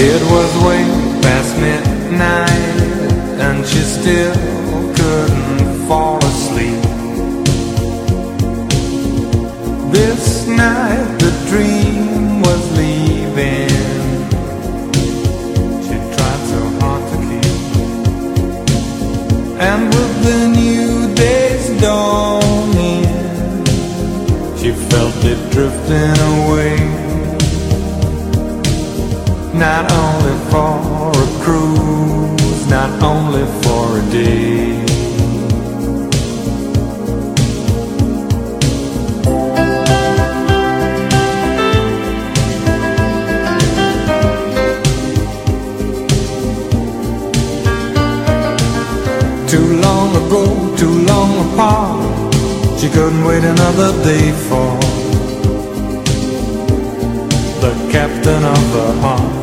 It was way past midnight, and she still couldn't fall asleep. This night the dream was leaving. She tried so hard to keep. And with the new day's dawning, she felt it drifting away. Not only for a cruise, not only for a day. Too long ago, too long apart, she couldn't wait another day for the captain of her heart.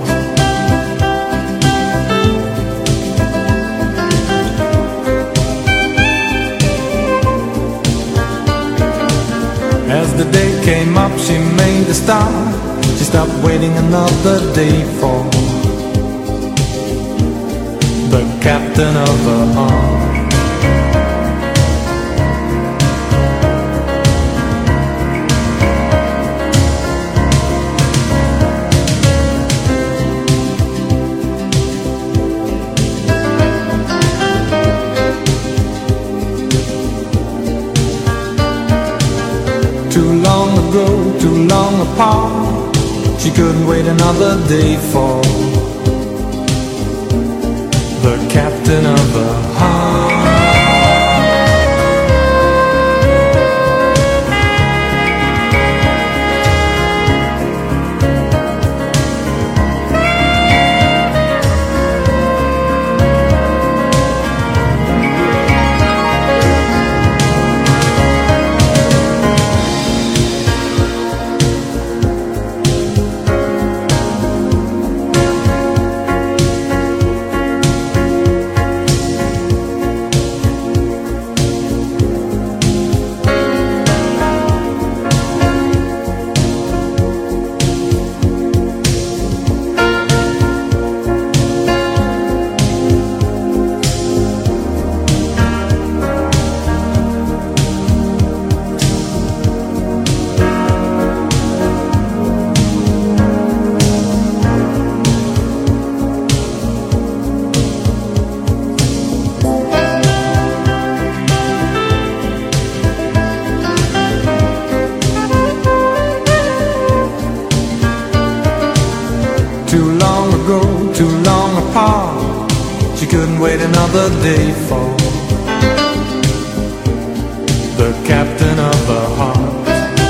As the day came up, she made a start. She stopped waiting another day for the captain of her heart. Too long ago, too long apart, she couldn't wait another day for the captain of her heart. Too long ago, too long apart, she couldn't wait another day for the captain of her heart.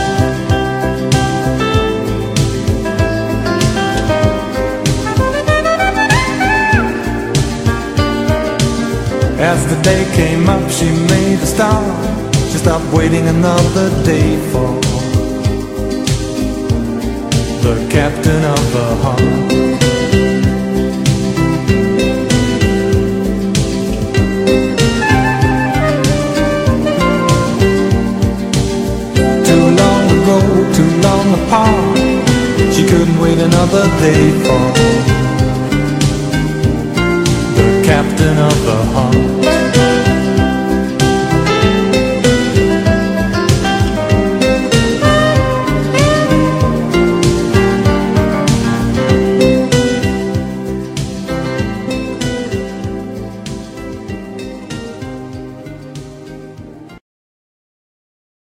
As the day came up, she made a start. She stopped waiting another day for the captain of her heart. Too long ago, too long apart, she couldn't wait another day for